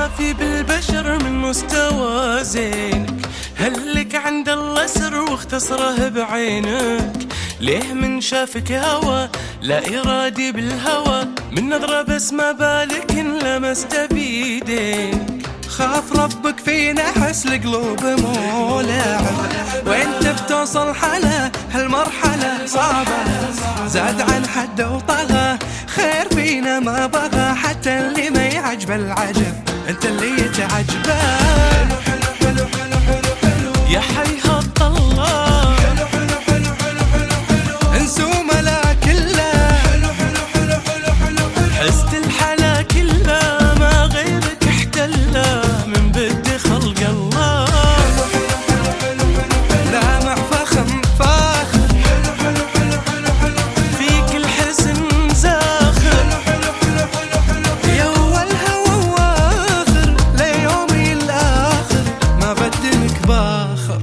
ما في بالبشر من مستوى زينك، هلك عند الله سر واختصره بعينك. ليه من شافك هوى لا إرادي بالهوى، من نظرة بس ما بالك إن لمست بيدينك. خاف ربك فينا حس القلوب مو لعب، وانت بتوصل حلا هالمرحلة صعبة، زاد عن حد وطغى خير فينا ما بغى، حتى اللي ما يعجبه العجب انت اللي يتعجبه. حلو حلو حلو حلو حلو حلو يا حيهات الله، حلو حلو حلو حلو حلو حلو انسوا ملا كله، حلو حلو حلو حلو حلو حلو حست الحلا كله ما غيرك احتله من بدي خلق الله. حلو حلو حلو حلو حلو لا مع فخم فاخر، حلو حلو حلو حلو حلو فيك الحسن زاخر. حلو حلو حلو حلو يا اول هوى واخر ليومي الاخر ما بدلك باخر.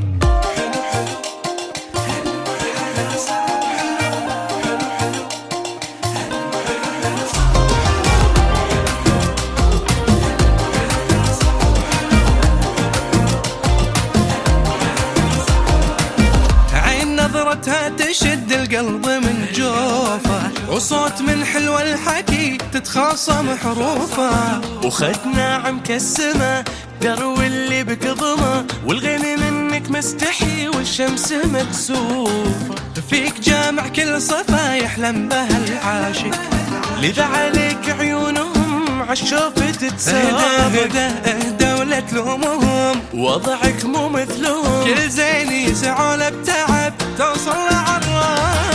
نظرتها تشد القلب من جوفه، وصوت من حلو الحكي تتخاصم حروفه، وخدنا عمك السما درو اللي بكظمه، والغني منك مستحي والشمس مكسوفه. فيك جامع كل صفا يحلم بها العاشق، لذا عليك عيونهم عالشوف تتسابق. اهدى ولا تلومهم وضعك مو مثلهم، كل زين يسعوا له بتعب توصل لعراق.